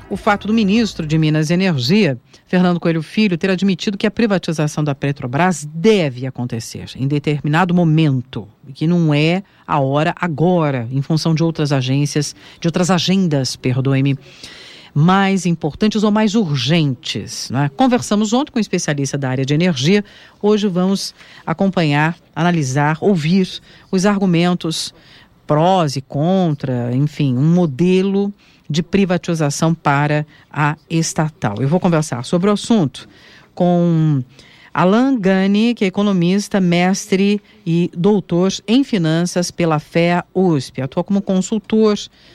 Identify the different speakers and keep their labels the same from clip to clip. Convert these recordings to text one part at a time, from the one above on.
Speaker 1: o fato do ministro de Minas e Energia, Fernando Coelho Filho, ter admitido que a privatização da Petrobras deve acontecer em determinado momento, que não é a hora agora, em função de outras agendas, mais importantes ou mais urgentes, né? Conversamos ontem com um especialista da área de energia. Hoje vamos acompanhar, analisar, ouvir os argumentos prós e contra, enfim, um modelo de privatização para a estatal. Eu vou conversar sobre o assunto com Alan Gani, que é economista, mestre e doutor em finanças pela FEA USP. Atua como consultor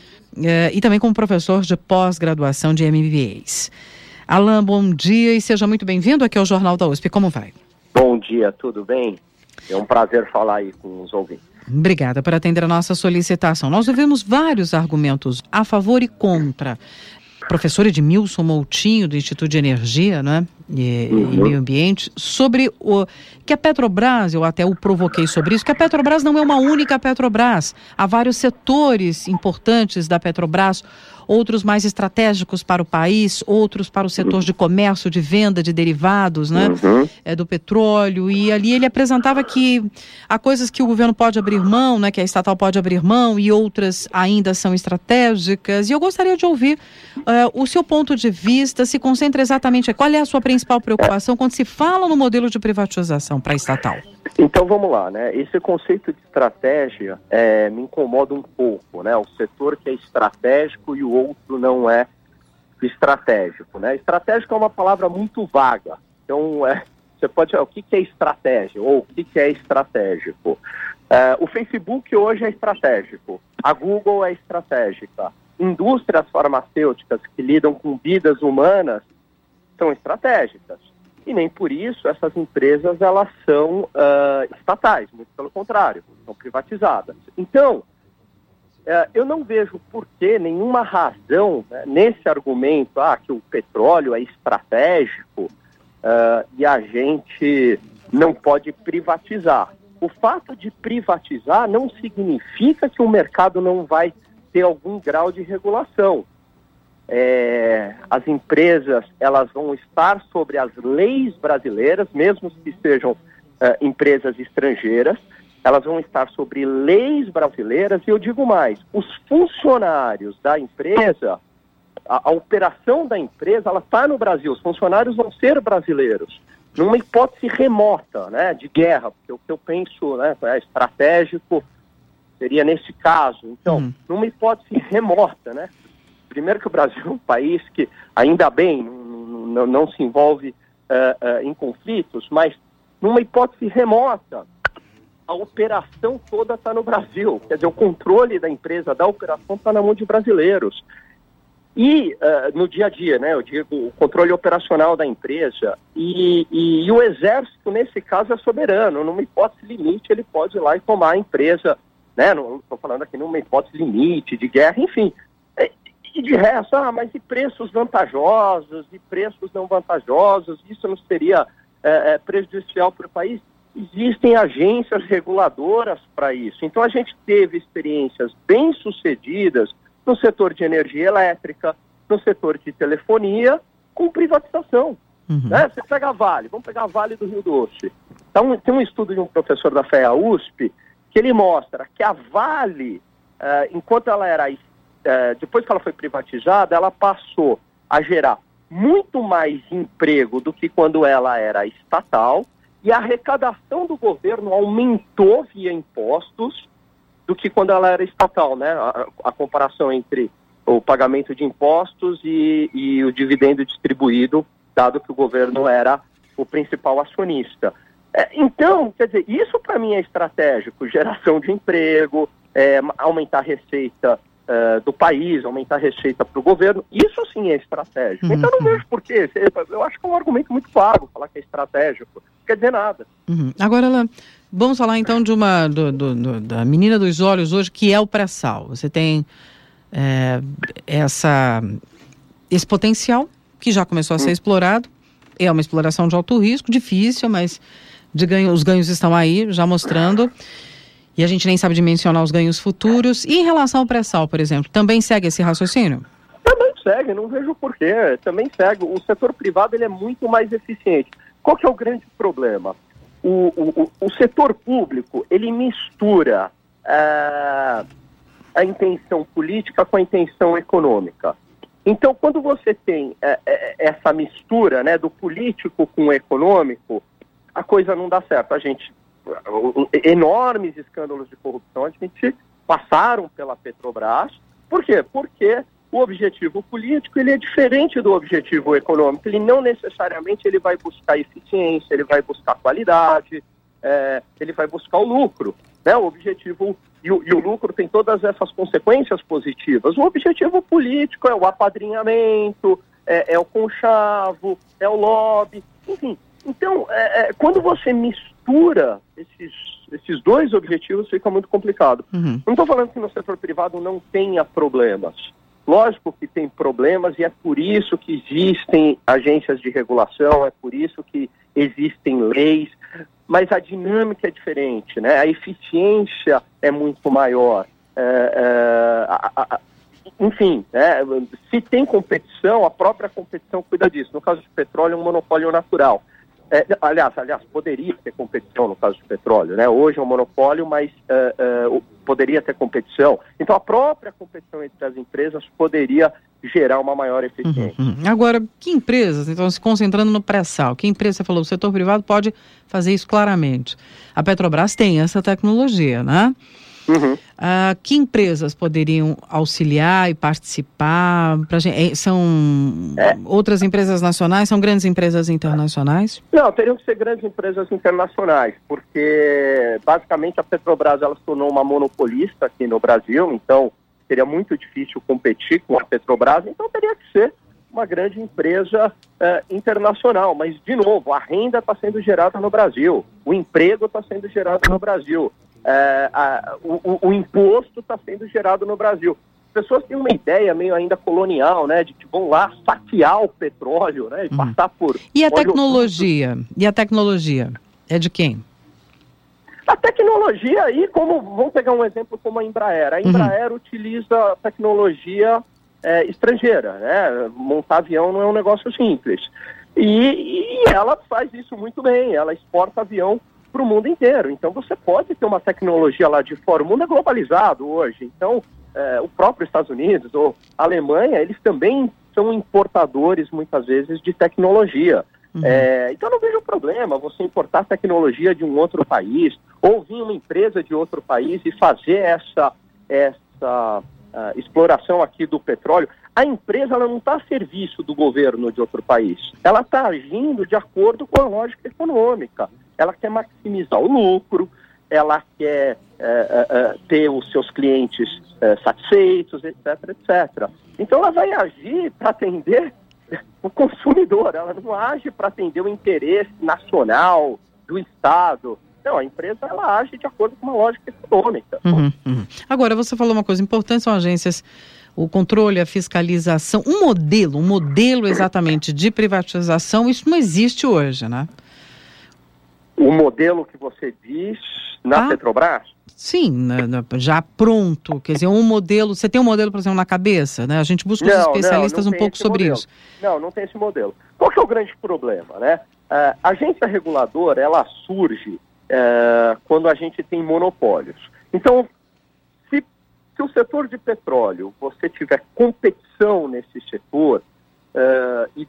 Speaker 1: e também como professor de pós-graduação de MBAs. Alan, bom dia e seja muito bem-vindo aqui ao Jornal da USP. Como vai?
Speaker 2: Bom dia, tudo bem? É um prazer falar aí com os ouvintes.
Speaker 1: Obrigada por atender a nossa solicitação. Nós ouvimos vários argumentos a favor e contra. Professor Edmilson Moutinho, do Instituto de Energia, né, e Meio Ambiente, sobre que a Petrobras, eu até o provoquei sobre isso, que a Petrobras não é uma única Petrobras. Há vários setores importantes da Petrobras, outros mais estratégicos para o país, outros para o setor de comércio, de venda de derivados, né, do petróleo, e ali ele apresentava que há coisas que o governo pode abrir mão, né, que a estatal pode abrir mão, e outras ainda são estratégicas, e eu gostaria de ouvir o seu ponto de vista, se concentra exatamente qual é a sua principal preocupação quando se fala no modelo de privatização para a estatal.
Speaker 2: Então vamos lá, né? Esse conceito de estratégia me incomoda um pouco, né? O setor que é estratégico e o outro não é estratégico, né? Estratégico é uma palavra muito vaga. Então você pode dizer o que é estratégia ou o que é estratégico. O Facebook hoje é estratégico, a Google é estratégica, indústrias farmacêuticas que lidam com vidas humanas são estratégicas. E nem por isso essas empresas elas são estatais, muito pelo contrário, são privatizadas. Então, eu não vejo por que nenhuma razão, né, nesse argumento que o petróleo é estratégico e a gente não pode privatizar. O fato de privatizar não significa que o mercado não vai ter algum grau de regulação. As empresas elas vão estar sobre as leis brasileiras, mesmo que sejam empresas estrangeiras, elas vão estar sobre leis brasileiras, e eu digo mais, os funcionários da empresa, a operação da empresa, ela está no Brasil, os funcionários vão ser brasileiros, numa hipótese remota, né, de guerra, porque o que eu penso, né, estratégico seria nesse caso. Então, numa hipótese remota, né, primeiro que o Brasil é um país que, ainda bem, não se envolve em conflitos, mas numa hipótese remota, a operação toda está no Brasil. Quer dizer, o controle da empresa, da operação, está na mão de brasileiros. E no dia a dia, né, eu digo, o controle operacional da empresa e o Exército, nesse caso, é soberano. Numa hipótese limite, ele pode ir lá e tomar a empresa, né, não estou falando aqui numa hipótese limite de guerra, enfim. E de resto, mas e preços vantajosos, e preços não vantajosos, isso não seria prejudicial para o país? Existem agências reguladoras para isso. Então a gente teve experiências bem-sucedidas no setor de energia elétrica, no setor de telefonia, com privatização. Né? Você pega a Vale, vamos pegar a Vale do Rio Doce. Então, tem um estudo de um professor da FEA USP que ele mostra que a Vale, enquanto ela era depois que ela foi privatizada, ela passou a gerar muito mais emprego do que quando ela era estatal, e a arrecadação do governo aumentou via impostos do que quando ela era estatal, né? A comparação entre o pagamento de impostos e o dividendo distribuído, dado que o governo era o principal acionista. Então, quer dizer, isso para mim é estratégico, geração de emprego, aumentar a receita do país, aumentar a receita para o governo, isso sim é estratégico. Então eu não vejo por quê. Eu acho que é um argumento muito vago falar que é estratégico, não quer dizer nada.
Speaker 1: Agora, vamos falar então de da menina dos olhos hoje, que é o pré-sal. Você tem esse potencial que já começou a ser explorado, é uma exploração de alto risco, difícil, mas os ganhos estão aí, já mostrando. E a gente nem sabe dimensionar os ganhos futuros. E em relação ao pré-sal, por exemplo, também segue esse raciocínio?
Speaker 2: Também segue, não vejo porquê, também segue. O setor privado ele é muito mais eficiente. Qual que é o grande problema? O setor público, ele mistura a intenção política com a intenção econômica. Então, quando você tem essa mistura, né, do político com o econômico, a coisa não dá certo. Enormes escândalos de corrupção, a gente passaram pela Petrobras. Por quê? Porque o objetivo político ele é diferente do objetivo econômico. Ele não necessariamente ele vai buscar eficiência, ele vai buscar qualidade, ele vai buscar o lucro. Né? O objetivo e o lucro tem todas essas consequências positivas. O objetivo político é o apadrinhamento, é o conchavo, é o lobby, enfim. Então, quando você mistura esses dois objetivos, fica muito complicado. Uhum. Não estou falando que no setor privado não tenha problemas. Lógico que tem problemas e é por isso que existem agências de regulação, é por isso que existem leis, mas a dinâmica é diferente, né? A eficiência é muito maior. Enfim, se tem competição, a própria competição cuida disso. No caso de petróleo, é um monopólio natural. Aliás, poderia ter competição no caso de petróleo, né? Hoje é um monopólio, mas poderia ter competição. Então, a própria competição entre as empresas poderia gerar uma maior eficiência.
Speaker 1: Agora, que empresas, então, se concentrando no pré-sal, que empresa, você falou, o setor privado pode fazer isso claramente. A Petrobras tem essa tecnologia, né? Uhum. Que empresas poderiam auxiliar e participar? São outras empresas nacionais? São grandes empresas internacionais?
Speaker 2: Não, teriam que ser grandes empresas internacionais, porque basicamente a Petrobras ela se tornou uma monopolista aqui no Brasil, então seria muito difícil competir com a Petrobras, então teria que ser uma grande empresa internacional. Mas, de novo, a renda está sendo gerada no Brasil, o emprego está sendo gerado no Brasil. O imposto está sendo gerado no Brasil. As pessoas têm uma ideia meio ainda colonial, né, de que vão lá saquear o petróleo, né, e passar por...
Speaker 1: E a tecnologia? E a tecnologia? É de quem?
Speaker 2: A tecnologia aí, vamos pegar um exemplo como a Embraer. A Embraer utiliza tecnologia estrangeira, né? Montar avião não é um negócio simples. E ela faz isso muito bem, ela exporta avião para o mundo inteiro. Então você pode ter uma tecnologia lá de fora. O mundo é globalizado hoje. Então o próprio Estados Unidos ou a Alemanha, eles também são importadores muitas vezes de tecnologia. Então não vejo problema você importar tecnologia de um outro país ou vir uma empresa de outro país e fazer essa exploração aqui do petróleo. A empresa ela não está a serviço do governo de outro país. Ela está agindo de acordo com a lógica econômica. Ela quer maximizar o lucro, ela quer ter os seus clientes satisfeitos, etc, etc. Então ela vai agir para atender o consumidor, ela não age para atender o interesse nacional do Estado. Não, a empresa ela age de acordo com uma lógica econômica.
Speaker 1: Agora, você falou uma coisa importante, são agências, o controle, a fiscalização, um modelo exatamente de privatização, isso não existe hoje, né?
Speaker 2: O modelo que você diz na Petrobras?
Speaker 1: Sim, já pronto, quer dizer, um modelo, você tem um modelo, por exemplo, na cabeça, né? A gente busca os especialistas um pouco sobre isso.
Speaker 2: Não tem esse modelo. Qual que é o grande problema, né? A agência reguladora, ela surge quando a gente tem monopólios. Então, se o setor de petróleo, você tiver competição nesse setor, e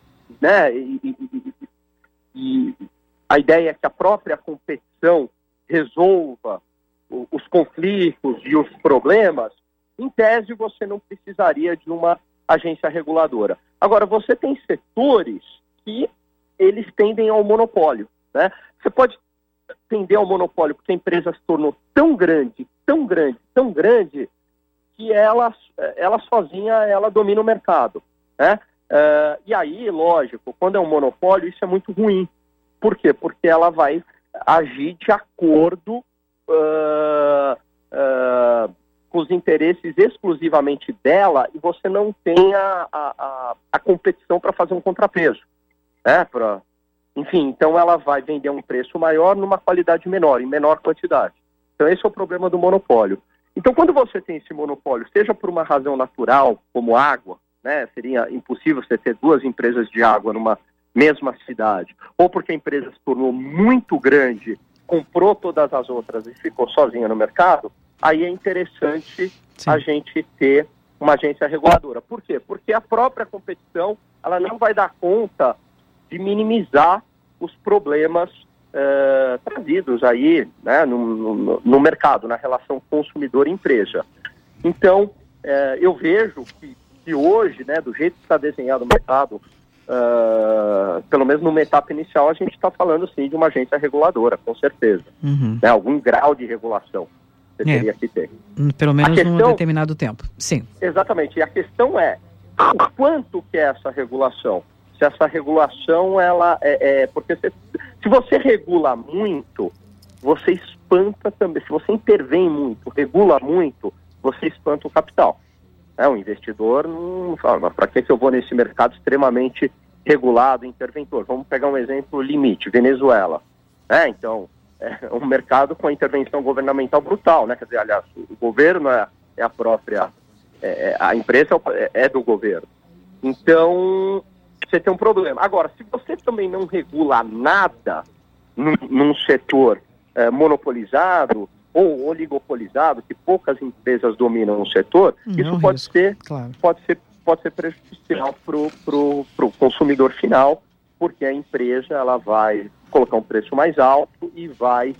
Speaker 2: a ideia é que a própria competição resolva os conflitos e os problemas, em tese você não precisaria de uma agência reguladora. Agora, você tem setores que eles tendem ao monopólio, né? Você pode tender ao monopólio porque a empresa se tornou tão grande, que ela sozinha ela domina o mercado, né? E aí, lógico, quando é um monopólio, isso é muito ruim. Por quê? Porque ela vai agir de acordo com os interesses exclusivamente dela e você não tem a competição para fazer um contrapeso, né? Enfim, então ela vai vender um preço maior numa qualidade menor, em menor quantidade. Então esse é o problema do monopólio. Então quando você tem esse monopólio, seja por uma razão natural, como água, né? Seria impossível você ter duas empresas de água numa mesma cidade, ou porque a empresa se tornou muito grande, comprou todas as outras e ficou sozinha no mercado, aí é interessante a gente ter uma agência reguladora. Por quê? Porque a própria competição, ela não vai dar conta de minimizar os problemas trazidos aí, né, no mercado, na relação consumidor-empresa. Então, eu vejo que hoje, né, do jeito que está desenhado o mercado, pelo menos numa etapa inicial, a gente está falando sim de uma agência reguladora, com certeza. Né, algum grau de regulação você teria que ter.
Speaker 1: Pelo menos num determinado tempo, sim.
Speaker 2: Exatamente, e a questão é o quanto que é essa regulação? Se essa regulação, ela porque se você regula muito, você espanta também. Se você intervém muito, regula muito, você espanta o capital. O investidor não fala, mas para que eu vou nesse mercado extremamente regulado, interventor? Vamos pegar um exemplo limite, Venezuela. Então, é um mercado com a intervenção governamental brutal, né? Quer dizer, aliás, o governo é a própria, a empresa é do governo. Então, você tem um problema. Agora, se você também não regula nada num setor monopolizado ou oligopolizado, que poucas empresas dominam o setor, isso pode ser prejudicial para o consumidor final, porque a empresa ela vai colocar um preço mais alto e vai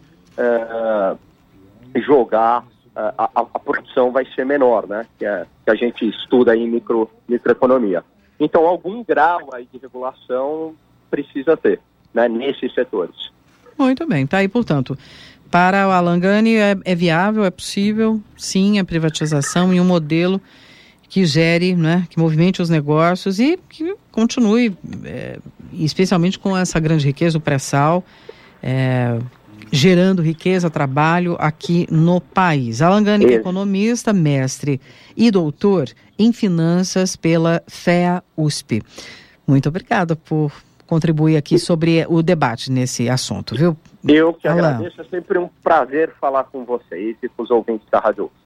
Speaker 2: jogar, a produção vai ser menor, né? Que a gente estuda aí em microeconomia. Então, algum grau aí de regulação precisa ter, né, nesses setores.
Speaker 1: Muito bem, tá aí, portanto, para o Alan Gani é viável, é possível, sim, a privatização em um modelo que gere, né, que movimente os negócios e que continue, especialmente com essa grande riqueza, o pré-sal, gerando riqueza, trabalho aqui no país. Alan Gani, economista, mestre e doutor em finanças pela FEA-USP. Muito obrigada por contribuir aqui sobre o debate nesse assunto, viu?
Speaker 2: Eu que agradeço, é sempre um prazer falar com vocês e com os ouvintes da Rádio.